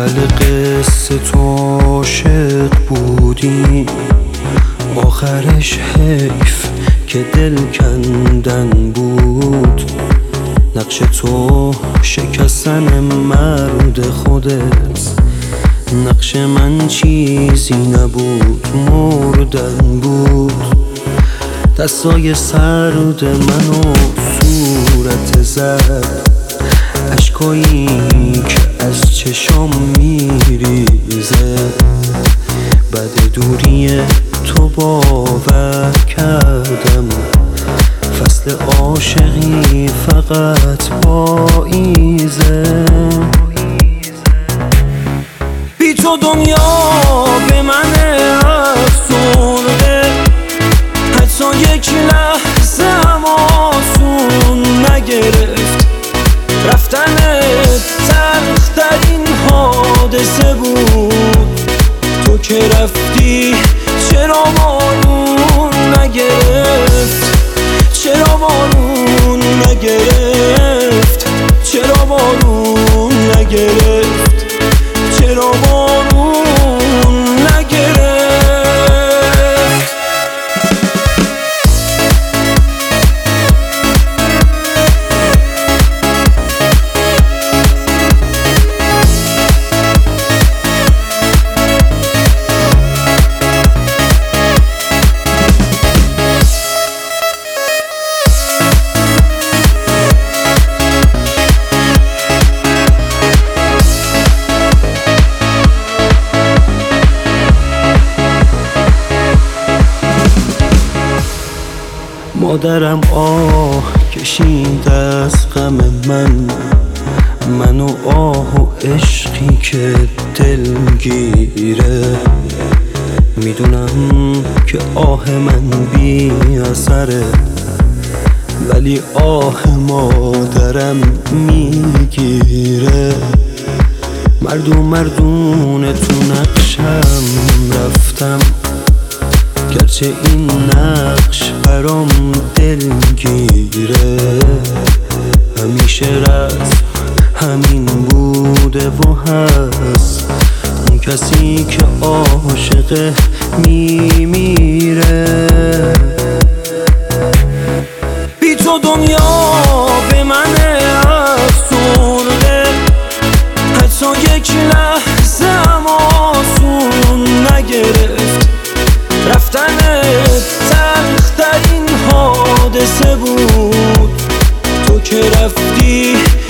اول قصه تو عاشق بودی، آخرش حیف که دل کندن بود. نقش تو شکستن مرد خودت، نقش من چیزی نبود مردن بود. دستای سرد منو صورت زد، اشکایی که از چشام میریزه. بعد دوری تو باور کردم فصل عاشقی فقط پاییزه. بی تو دنیا به من افسرده، حتی یک لحظه هم آسون نگرفت. رفتنت سخت‌ترین حادثه بود، تو که رفتی چرا بارون نگرفت؟ چرا بارون نگرفت؟ چرا بارون نگرفت؟ چرا بارون نگرفت؟ مادرم آه کشید از غم من و آه و عشقی که دلگیره. میدونم که آه من بی اثره، ولی آه مادرم میگیره. مردونه تو نقشم رفتم، گرچه این نقش برام دلگیره. همیشه رسم همین بوده و هست، اون کسی که عاشقه میمیره. بی تو دنیا به من افسرده، حتی یک لحظه هم آسون نگرفت. رفتنت سخت‌ترین حادثه بود، تو که رفتی